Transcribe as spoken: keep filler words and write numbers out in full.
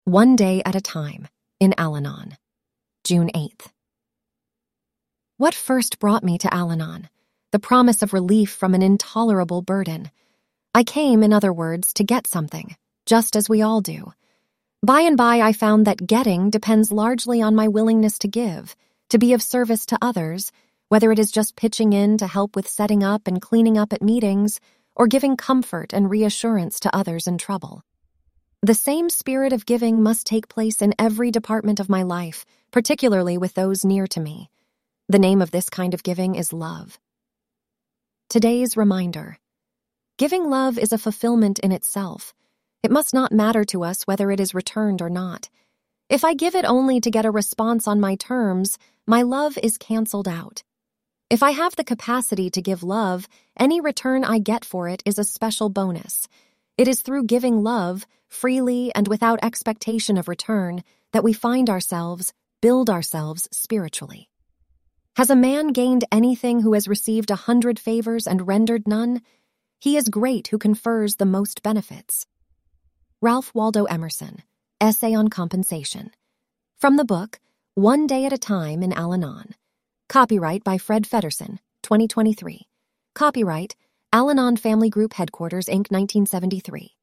One Day at a Time, in Al-Anon, June eighth. What first brought me to Al-Anon? The promise of relief from an intolerable burden. I came, in other words, to get something, just as we all do. By and by, I found that getting depends largely on my willingness to give, to be of service to others, whether it is just pitching in to help with setting up and cleaning up at meetings, or giving comfort and reassurance to others in trouble. The same spirit of giving must take place in every department of my life, particularly with those near to me. The name of this kind of giving is love. Today's reminder. Giving love is a fulfillment in itself. It must not matter to us whether it is returned or not. If I give it only to get a response on my terms, my love is canceled out. If I have the capacity to give love, any return I get for it is a special bonus. It is through giving love, freely and without expectation of return, that we find ourselves, build ourselves spiritually. Has a man gained anything who has received a hundred favors and rendered none? He is great who confers the most benefits. Ralph Waldo Emerson, Essay on Compensation. From the book, One Day at a Time in Al-Anon. Copyright by Fred Feddersen, twenty twenty-three. Copyright, Al-Anon Family Group Headquarters, Incorporated, nineteen seventy-three.